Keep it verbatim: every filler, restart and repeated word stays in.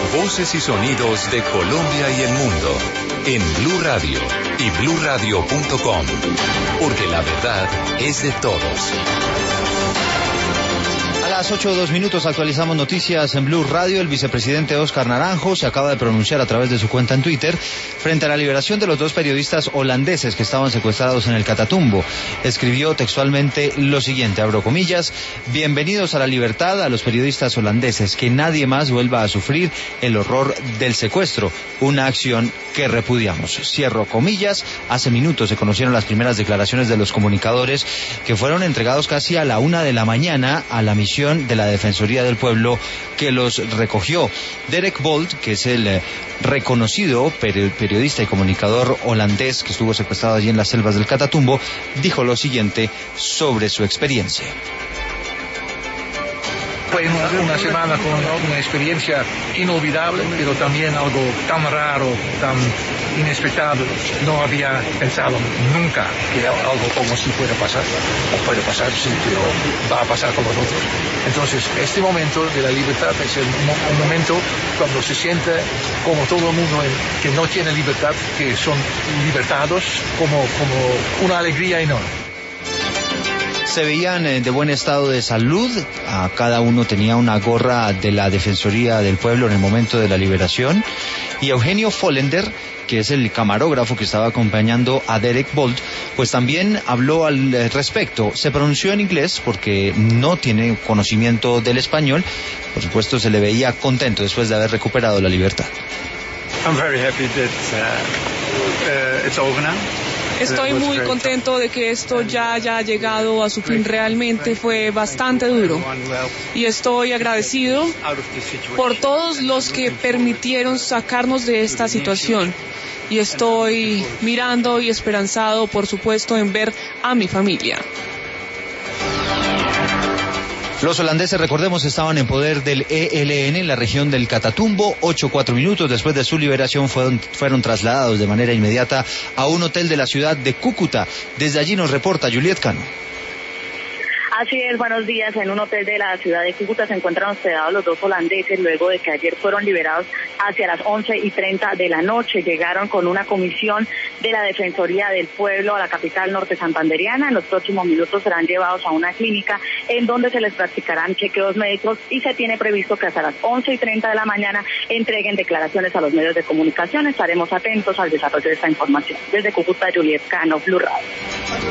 Voces y sonidos de Colombia y el mundo en Blue Radio y blue radio punto com, porque la verdad es de todos. A las ocho o dos minutos actualizamos noticias en Blue Radio. El vicepresidente Óscar Naranjo se acaba de pronunciar a través de su cuenta en Twitter frente a la liberación de los dos periodistas holandeses que estaban secuestrados en el Catatumbo. Escribió textualmente lo siguiente, abro comillas: bienvenidos a la libertad a los periodistas holandeses, que nadie más vuelva a sufrir el horror del secuestro, una acción que repudiamos. Cierro comillas. Hace minutos se conocieron las primeras declaraciones de los comunicadores, que fueron entregados casi a la una de la mañana a la misión de la Defensoría del Pueblo que los recogió. Derek Bolt, que es el eh, reconocido peri- periodista y comunicador holandés que estuvo secuestrado allí en las selvas del Catatumbo, dijo lo siguiente sobre su experiencia. Fue una, una semana con una experiencia inolvidable, pero también algo tan raro, tan inesperado. No había pensado nunca que algo como así pueda pasar. O puede pasar, sí, pero va a pasar con nosotros. Entonces, este momento de la libertad es el, un momento cuando se siente como todo el mundo en, que no tiene libertad, que son libertados, como, como una alegría enorme. Se veían de buen estado de salud, a cada uno tenía una gorra de la Defensoría del Pueblo en el momento de la liberación, y Eugenio Follender, que es el camarógrafo que estaba acompañando a Derek Bolt, pues también habló al respecto. Se pronunció en inglés porque no tiene conocimiento del español. Por supuesto, se le veía contento después de haber recuperado la libertad. I'm very happy that uh, uh, it's over now. Estoy muy contento de que esto ya haya llegado a su fin. Realmente fue bastante duro y estoy agradecido por todos los que permitieron sacarnos de esta situación, y estoy mirando y esperanzado, por supuesto, en ver a mi familia. Los holandeses, recordemos, estaban en poder del E L N en la región del Catatumbo. Ocho, cuatro minutos después de su liberación fueron, fueron trasladados de manera inmediata a un hotel de la ciudad de Cúcuta. Desde allí nos reporta Juliet Cano. Así es, buenos días. En un hotel de la ciudad de Cúcuta se encuentran hospedados los dos holandeses luego de que ayer fueron liberados hacia las once y treinta de la noche. Llegaron con una comisión de la Defensoría del Pueblo a la capital norte santanderiana. En los próximos minutos serán llevados a una clínica en donde se les practicarán chequeos médicos, y se tiene previsto que hasta las once y treinta de la mañana entreguen declaraciones a los medios de comunicación. Estaremos atentos al desarrollo de esta información. Desde Cúcuta, Juliet Cano, Blue Radio.